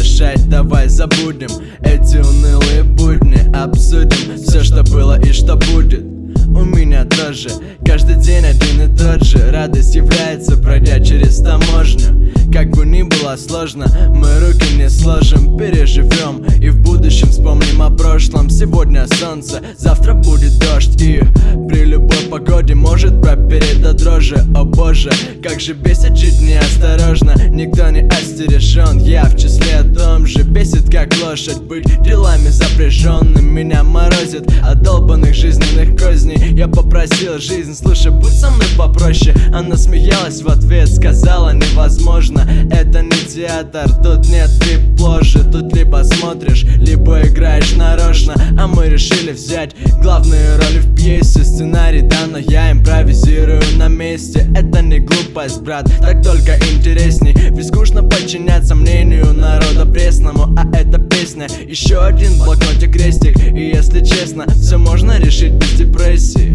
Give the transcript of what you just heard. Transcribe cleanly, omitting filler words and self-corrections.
решать, давай забудем эти унылые будни, обсудим все, что было и что будет. У меня тоже каждый день один и тот же. Радость является, пройдя через таможню. Как бы ни было сложно, мы руки не сложим. Переживем и в будущем вспомним о прошлом. Сегодня солнце, завтра будет дождь, и при любой погоде может пропереть до дрожи. О боже, как же бесит жить неосторожно. Никто не остережен, я в числе о том же. Бесит как лошадь быть делами запряженным. Меня морозит от долбанных жизненных козней. Я попросил жизнь, слушай, будь со мной попроще. Она смеялась в ответ, сказала невозможно. Это не театр, тут нет вип-ложи. Тут либо смотришь, либо играешь нарочно. А мы решили взять главные роли в пьесе. Сценарий да, но я импровизирую на месте. Это не глупость, брат, так только интересней. Ведь скучно подчиняться мнению народа пресному. А эта песня, еще один блокнотик крестик. И если честно, все можно решить без депрессии.